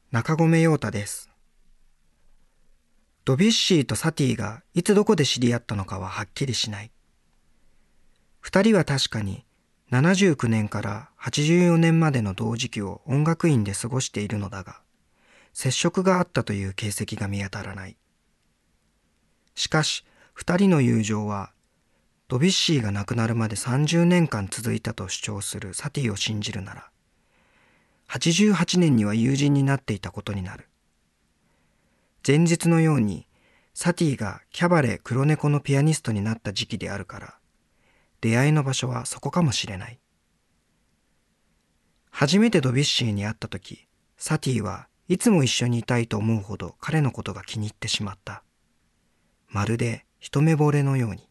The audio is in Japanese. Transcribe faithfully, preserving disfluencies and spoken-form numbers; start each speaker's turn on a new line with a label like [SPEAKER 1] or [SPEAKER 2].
[SPEAKER 1] 中込陽太です。ドビュッシーとサティがいつどこで知り合ったのかははっきりしない。二人は確かにななじゅうきゅうねんからはちじゅうよねんまでの同時期を音楽院で過ごしているのだが、接触があったという形跡が見当たらない。しかし二人の友情はドビュッシーが亡くなるまでさんじゅうねんかん続いたと主張するサティを信じるなら、はちじゅうはちねんには友人になっていたことになる。前日のようにサティがキャバレ黒猫のピアニストになった時期であるから、出会いの場所はそこかもしれない。初めてドビュッシーに会った時、サティはいつも一緒にいたいと思うほど彼のことが気に入ってしまった。まるで一目惚れのように。